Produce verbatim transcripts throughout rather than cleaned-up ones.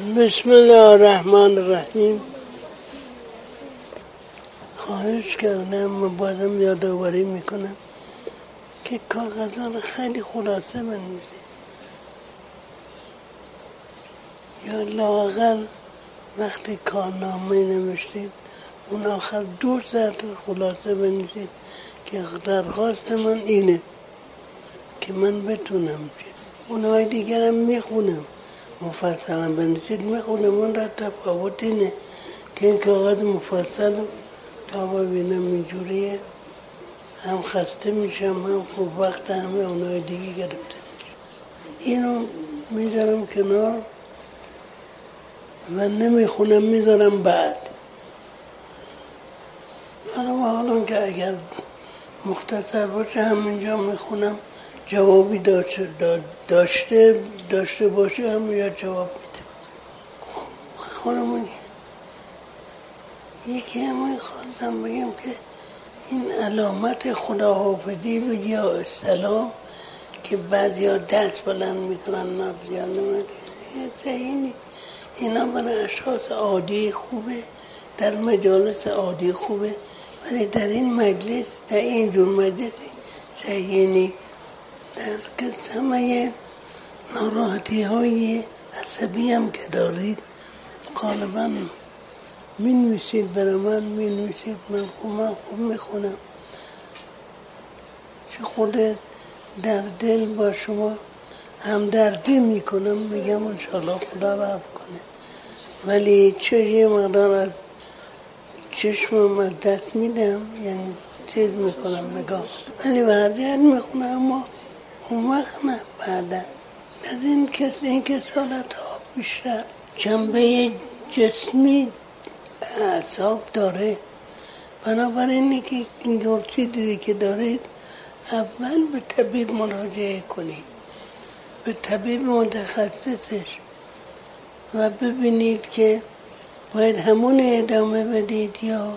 بسم الله الرحمن الرحیم. خواهش کردم و بازم یادآوری میکنم که کاغذها رو خیلی خلاصه بنویسید یا لااقل وقتی کارنامه نوشتید اون آخر دو سطر خلاصه بنویسید که درخواست من اینه که من بتونم اونهای دیگرم میخونم مفصلا بنویسید میخونم. اون را تفاوت اینه که این کاغذ مفصل تا ببینم اینجوریه هم خسته میشم هم خوب وقت همه اونهای دیگه گرفته میشم. اینو میذارم کنار و نمیخونم میذارم بعد. حالا حالا که اگر مختصر باشه همینجا میخونم جوابی داشته داشته داشته باشه هم یا جواب میده. خانمونی یکی همون خواستم بگم که این علامت خداحافظی و یا السلام که بعد یا دست بلند میکنن نبض یا نمید اینا برای اشخاص عادی خوبه، در مجالس عادی خوبه، ولی در این مجلس در این جور مجلس صحیح نیست. در که همه ناراحتی های عصبی هم که دارید غالبا می نویسید برای من می نویسید من خوب من خوب می خونم که خود در دل با شما همدردی می کنم میگم انشاءالله خدا رو عفو کنه، ولی چه یه مقدار از چشمم از دست میدم یعنی چیز میکنم نگاه، ولی وحضیت میخونم اما اون وقت نه. بعدا از این کسی این کسالت ها بیشتر جنبه جسمی اعصاب داره، بنابراین که این دور چیزی که دارید اول به طبیب مراجعه کنید، به طبیب متخصصش و ببینید که باید همون ادامه بدید یا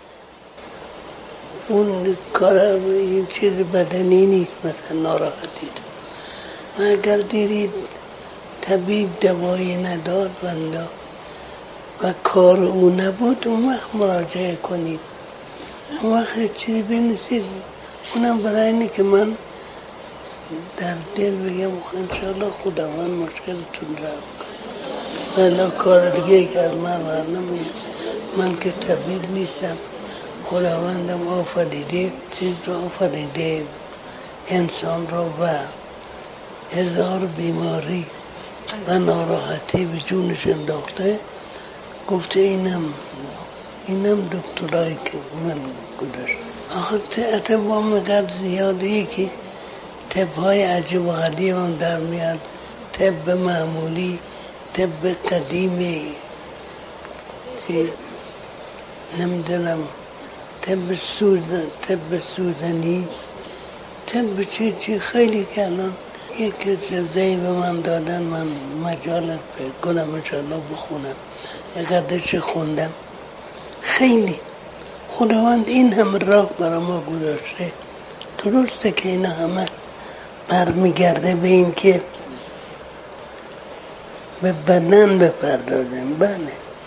اون کار این چیز بدنی نیست مثلا ناراحتید و اگر دیدید طبیب دوایی نداد بنده و کار او نبود اون وقت مراجعه کنید. اون وقت چیزی بنویسید اونم برای اینه که من در دل بگم انشاءالله خداوند مشکلتون رفت کنه، ولی کار دیگه که از من برنمیاد. من که طبیب نیستم، خداوندم آفریده چیز رو آفریده انسان رو و هزار بیماری و ناراحتی به جونش انداخته، گفته اینم اینم دکترایی که من گذاشت. آخه طب با مقدر زیاده یکی طبهای عجیب و قدیم هم در میاد، طب معمولی، طب قدیمی که نمیدونم طب سوزن، طب سوزنی، طب چی چی خیلی که الان یک جزایی به من دادن من مجالت کنم انشاءالله بخونم یه چه خوندم. خیلی خداوند این همه راه برای ما گذاشته. درسته که اینا همه برمیگرده به این که به بدن بپردازیم، بله،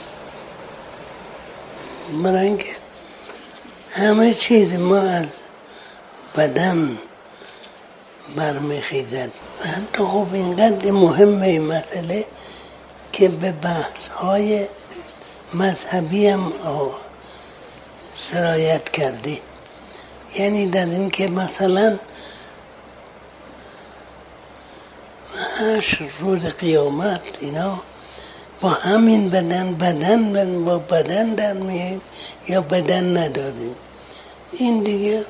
برای اینکه همه چیز ما از بدن برمیخیزد و حتی خب اینقدر مهمه این مسئله که به بحث های مذهبی هم سرایت کرده. یعنی در این که مثلا هشت روز قیامت اینا با همین بدن بدن با بدن در میاییم یا بدن نداریم. این دیگه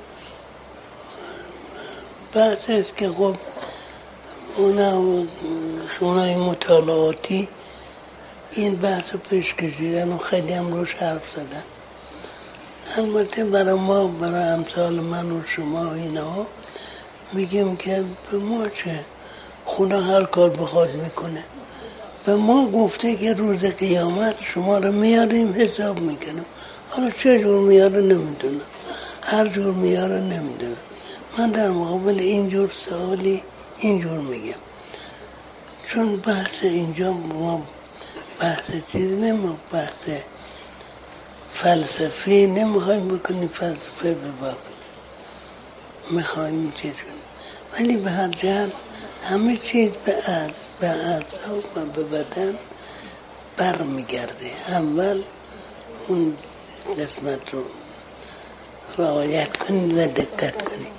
بحث است که خب اونا اونای مطالعاتی این بحث رو پیش کشیدن و خیلی هم روش حرف زدن. البته برای ما برای امثال من و شما اینا میگیم که به ما چه، خدا هر کار بخواد میکنه. به ما گفته که روز قیامت شما رو میاریم حساب میکنم. حالا چه جور میاره نمیدونم، هر جور میاره نمیدونم. من در مقابل اینجور سوالی اینجور میگم، چون بحث اینجا ما بحث چیز نمی بحث فلسفی نمیخوایم بکنیم، فلسفه به باب میخوایم چیز کنیم، ولی به هر جهت همه چیز به عرض به اعصاب و به بدن بر میگرده. اول اون قسمت رو رعایت کنید و دقت کنید.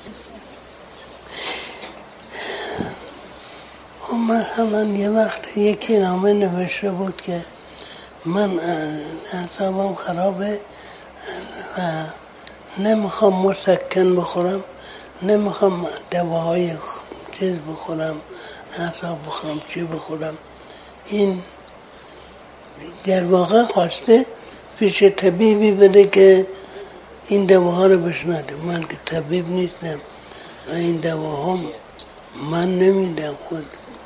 خب مثلا یه وقت یکی نامه نوشته بود که من اعصابم خرابه و نمیخوام مسکن بخورم، نمیخوام دواهای چیز بخورم، اعصاب بخورم، چی بخورم. این در واقع خواسته پیش طبیبی بده که این دواها رو بشنده. من که طبیب نیستم و این دواها من نمیدم خود.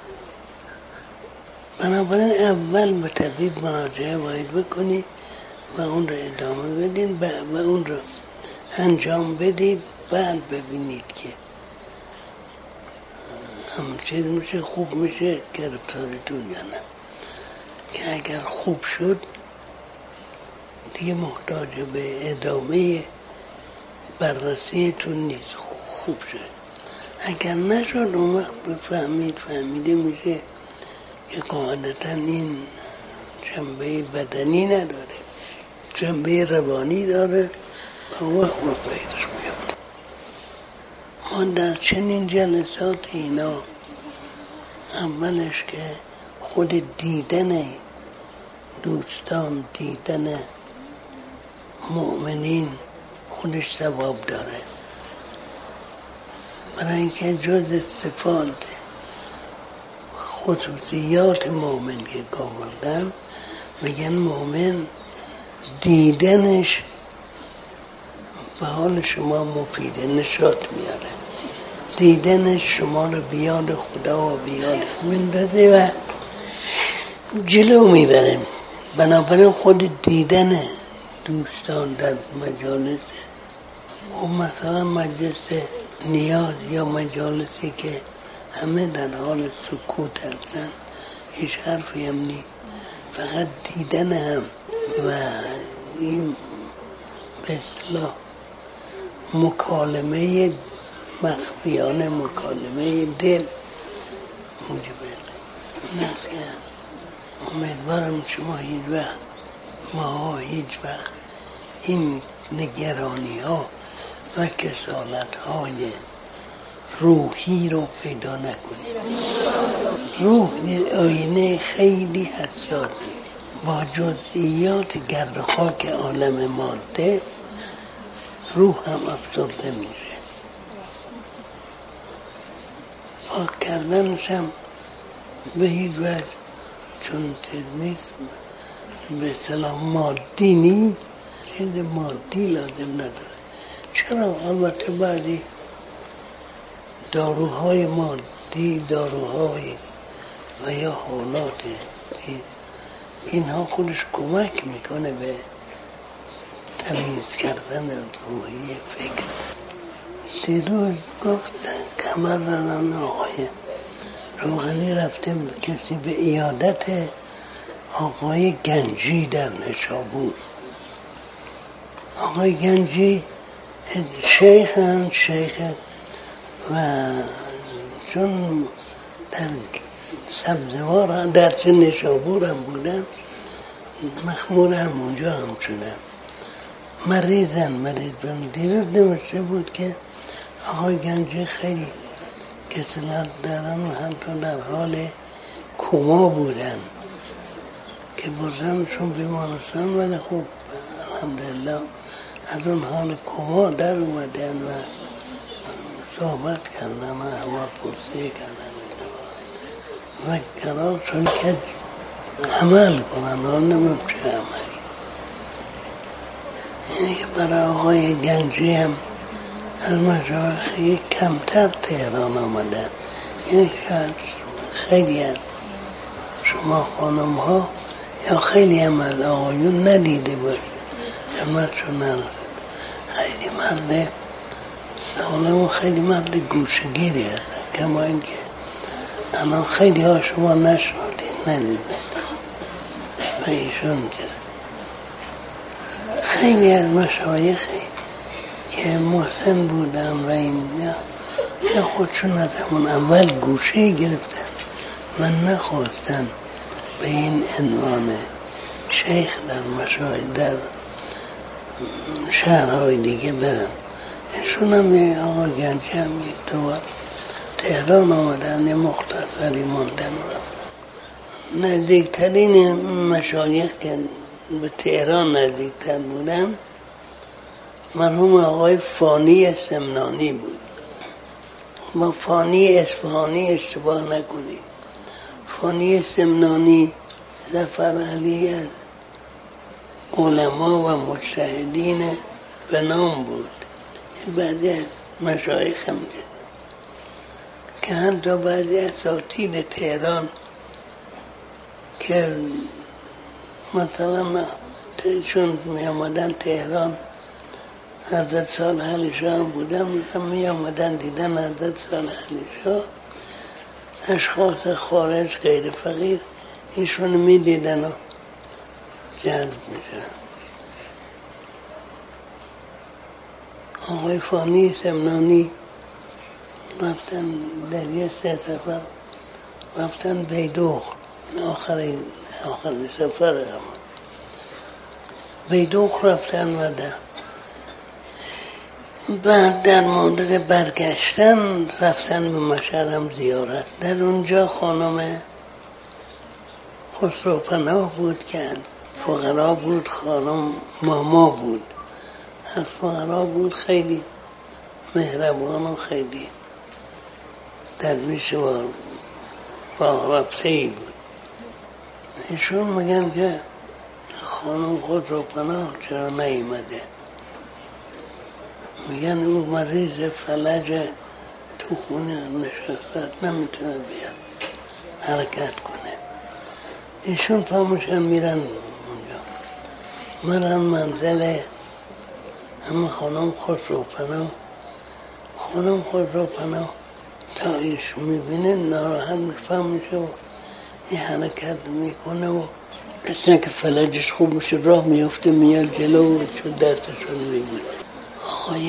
بنابراین اول به طبیب مراجعه باید بکنید و اون رو ادامه بدین و اون رو انجام بدید، بعد ببینید که هم چیز میشه، خوب میشه گرفتاریتون یا نه. که اگر خوب شد دیگه محتاج به ادامه بررسیتون نیست، خوب شد. اگر نشد اون وقت بفهمید فهمیده میشه که قاعدتا این جنبه بدنی نداره، جنبه روانی داره و وقت با پیداش میفته. ما در چنین جلسات اینا اولش که خود دیدن دوستان، دیدن مؤمنین خودش ثواب داره، برای اینکه جز صفات خصوصیات مؤمن که گاوردن میگن مؤمن دیدنش به حال شما مفیده، نشاط میاره، دیدنش شما رو بیاد خدا و بیاد میندازه و جلو میبره. بنابراین خود دیدن دوستان در مجالس و مثلا مجلس نیاز یا مجالسی که همه در حال سکوت هستن، هیچ حرفی هم نیست، فقط دیدن هم و این به اصطلاح مکالمه مخفیانه، مکالمه دل موجبه. این است که امیدوارم شما هیچ وقت ما هیچ وقت این نگرانی ها و کسالت های روحی رو پیدا نکنید. روح آینه خیلی حساسه، با جزئیات گرد خاک عالم ماده روح هم افسرده میشه. پاک کردنش هم به هیچ وجه چون چیز نیست، به اصطلاح مادی نیست، چیز مادی لازم نداره. چرا؟ البته بعدی داروهای مادی، داروهای و یا حالات اینها خودش کمک میکنه به تمیز کردن روحی فکر. دیروز گفت کمر رنان آقای روغنی رفته کسی به عیادت آقای گنجی در نشابور. آقای گنجی شیخ هم شیخ و چون در سبزوار در چه نشابور هم بودن، مخمور هم اونجا هم شدن، مریضن مریض بودن. دیروز نوشته بود که آقای گنجی خیلی کسلت دارن و حتی در حال کما بودن که بردنشون بیمارستان، ولی خوب الحمدلله از اون حال کما در اومدن و صحبت کردن و هوا پرسی کردن و قرار شد که عمل کنن. حال نمیم چه عملی. اینه که برای آقای گنجی هم از مشاوخی کمتر تهران آمدن. یعنی شاید خیلی از شما خانم ها یا خیلی هم از آقایون ندیده باشه، جمعتشون نرسید. خیلی مرد سالم و خیلی مرد گوشگیری هستن، کما اینکه الان خیلی ها شما نشنادید ندیدید. و ایشون خیلی از مشایخ که محسن بودن و این یا خودشون از همون اول گوشه گرفتن و نخواستن به این عنوان شیخ در مشایخ در شهرهای دیگه برن. ایشون هم یه آقا گنجی هم یک دوبار تهران آمدن، یه مختصری ماندن رو. نزدیکترین مشایخ که به تهران نزدیکتر بودن مرحوم آقای فانی سمنانی بود. با فانی اصفهانی اشتباه نکنید. فانی سمنانی ظفر علی از علما و مجتهدین به نام بود. بعضی از مشایخ هم که حتی بعضی اساتید تهران که مثلا چون می آمدن تهران حضرت صالح علی شاه بودن، مثلا می آمدن دیدن حضرت صالح علی شاه، اشخاص خارج غیر فقیر ایشون می دیدن و جذب می شدن. آقای فانی سمنانی رفتن در یه سه سفر رفتن بیدوغ، آخری آخری سفر هم بیدوغ رفتن و در بعد در مورد برگشتن رفتن به مشهد هم زیارت. در اونجا خانم خسرو پناه بود که فقرا بود، خانم ماما بود، از فقرا بود، خیلی مهربان و خیلی درویش و رابطه‌ای بود. ایشون میگن که خانم خسرو پناه چرا نیامده؟ میگن او مریض فلج تو خونه نشسته، نمیتونه بیاد حرکت کنه. ایشون پاموشن میرن اونجا، مرن منزل همه خانم خسرو پناه. خانم خسرو پناه تا ایش میبینه ناراحت میفهمشه و این حرکت میکنه و مثل که فلجش خوب میشه راه میفته میاد جلو و چون دستشون میبینه. آقای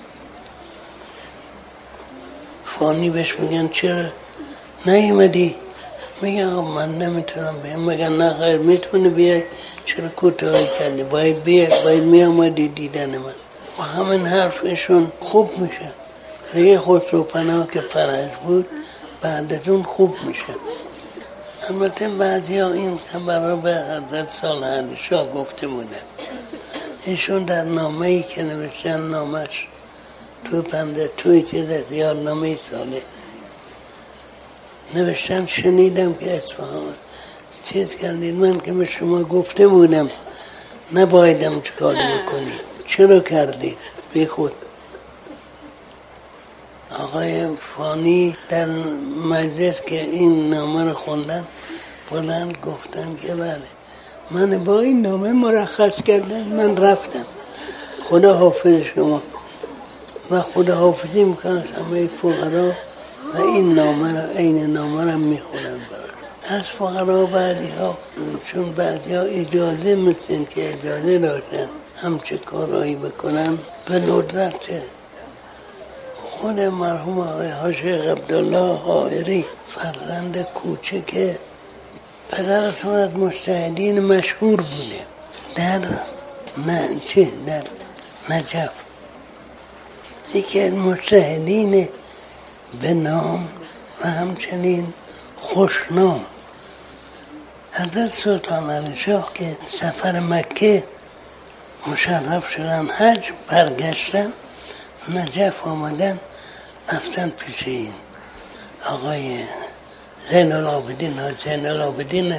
فانی بهش میگن چرا نیومدی؟ میگن آقا من نمیتونم بیام. میگن نه خیر میتونی بیای، چرا کوتاهی کردی؟ باید بیای، باید میامدی دیدن من. و همین حرفشون خوب میشه. دیگه خسرو پناه که فرج بود بعد از اون خوب میشه. البته بعضی ها این خبر رو به حضرت صالح علی شاه گفته بودن. ایشون در نامه ای که نوشتن، نامش تو پنده توی چیز از یادنامه صالح نوشتن شنیدم که اصفهان چیز کردید، من که به شما گفته بودم نبایدم چه کاری بکنید، چرا کردید؟ بی خود. آقای فانی در مجلس که این نامه رو خوندن بلند گفتن که بله من با این نامه مرخص کردن، من رفتم، خدا حافظ شما. و خدا حافظی میکنن همه فقرا و این نامه رو، این نامه رو میخونن برای از فقرا. بعدی ها چون بعدی ها اجازه مثل که اجازه داشتن همچه کارایی بکنن به ندرت خود مرحوم آقای حاجی عبدالله حائری فرزند کوچک پدرشون از مجتهدین مشهور بوده در نه چه در نجف، یکی از مجتهدین به نام و همچنین خوشنام. حضرت سلطان علی شاه که سفر مکه مشرف شدن، حج برگشتن، نجف آمدن، رفتن پیش این آقای زین العابدین ها زین العابدین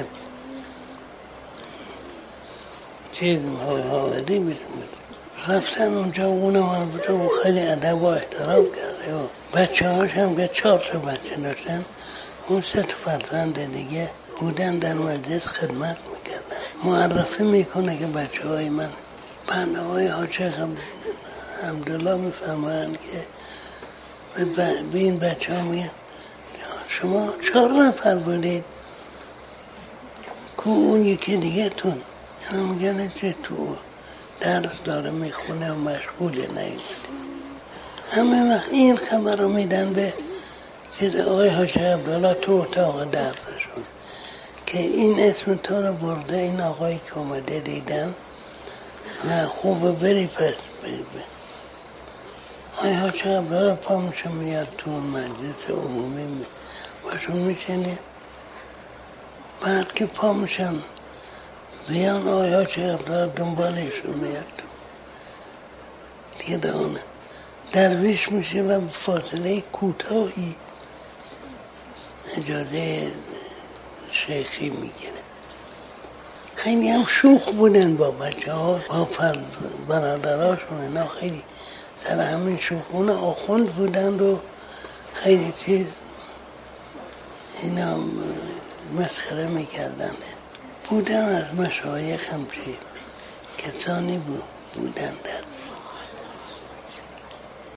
چیز حاوری میشمد. رفتن اونجا اونم اونجا و خیلی ادب و احترام کرده و بچه هاش هم که چهار تا بچه داشتن، اون سه تا فرزند دیگه بودن در مجلس خدمت میکردن. معرفی میکنه که بچه های من بعد آقای حاجی عبدالله میفهمن که به این بچه ها میگن شما چهار نفر بودید، کو اون یکی دیگه تون اینا میگن چه تو درس داره میخونه و مشغوله نیومده. همه وقت این خبر رو میدن به چیز آقای حاجی عبدالله تو اتاق درسشون که این اسم تو رو برده این آقایی که اومده دیدن و خوبه بری پس ببه. آقای حاجی عبدالله پا میشه میاد تو مجلس عمومی باشون میشنه. بعد که پا میشن بیان آقای حاجی عبدالله دنبالشون میاد تو دیگه دانه درویش میشه و فاصله کوتاهی اجازه شیخی میگیره. خیلی هم شوخ بودن با بچه ها با برادراشون اینا خیلی سر همین شوخونه آخوند بودن و خیلی چیز اینا مسخره میکردن. بودن از مشایخ همچه کسانی بود بودن در